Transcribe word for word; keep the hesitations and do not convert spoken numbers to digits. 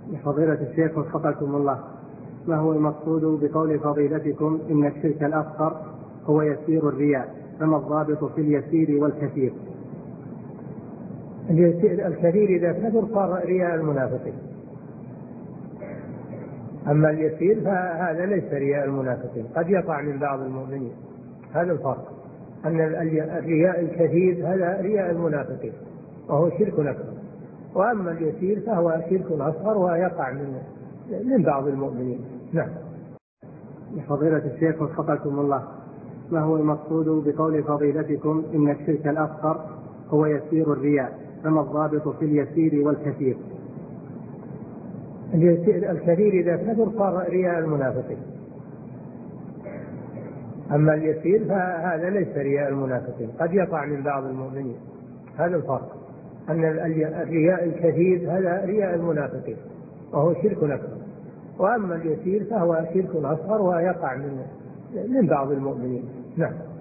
فضيلة الشيخ وفقكم الله، ما هو المقصود بقول فضيلتكم إن الشرك الأصغر هو يسير الرياء، فما الضابط في اليسير والكثير؟ الكثير إذا كثر صار رياء المنافقين، أما اليسير فهذا ليس رياء المنافقين، قد يقع من بعض المؤمنين. هذا الفرق، أن الرياء الكثير هذا رياء المنافقين وهو شرك أكبر، وأما اليسير فهو شرك أصغر ويقع من من بعض المؤمنين. نعم. فضيلة الشيخ وفقكم الله، ما هو المقصود بقول فضيلتكم إن الشرك الأصغر هو يسير الرياء، فما الضابط في اليسير والكثير؟ الكثير إذا كثر صار رياء المنافقين، أما اليسير فهذا ليس رياء المنافقين، قد يقع من بعض المؤمنين. هذا الفرق، أن الرياء الكثير هذا رياء المنافقين وهو شرك أكبر، وأما اليسير فهو شرك أصغر ويقع من من بعض المؤمنين. نعم.